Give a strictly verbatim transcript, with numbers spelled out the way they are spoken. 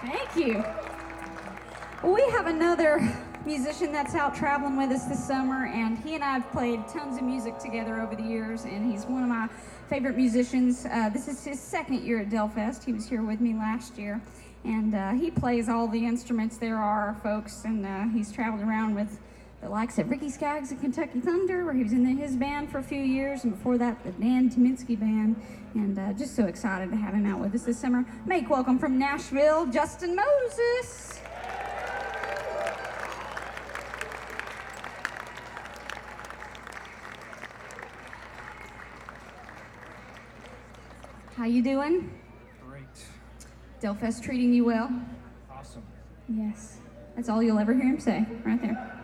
Thank you. Well, we have another musician that's out traveling with us this summer, and he and I have played tons of music together over the years, and he's one of my favorite musicians. Uh, this is his second year at Delfest. He was here with me last year, and uh, he plays all the instruments there are, folks, and uh, he's traveled around with the likes of Ricky Skaggs and Kentucky Thunder, where he was in the, his band for a few years, and before that, the Dan Tyminski Band, and uh, just so excited to have him out with us this summer. Make welcome from Nashville, Justin Moses. How you doing? Great. Delfest treating you well? Awesome. Yes. That's all you'll ever hear him say, right there.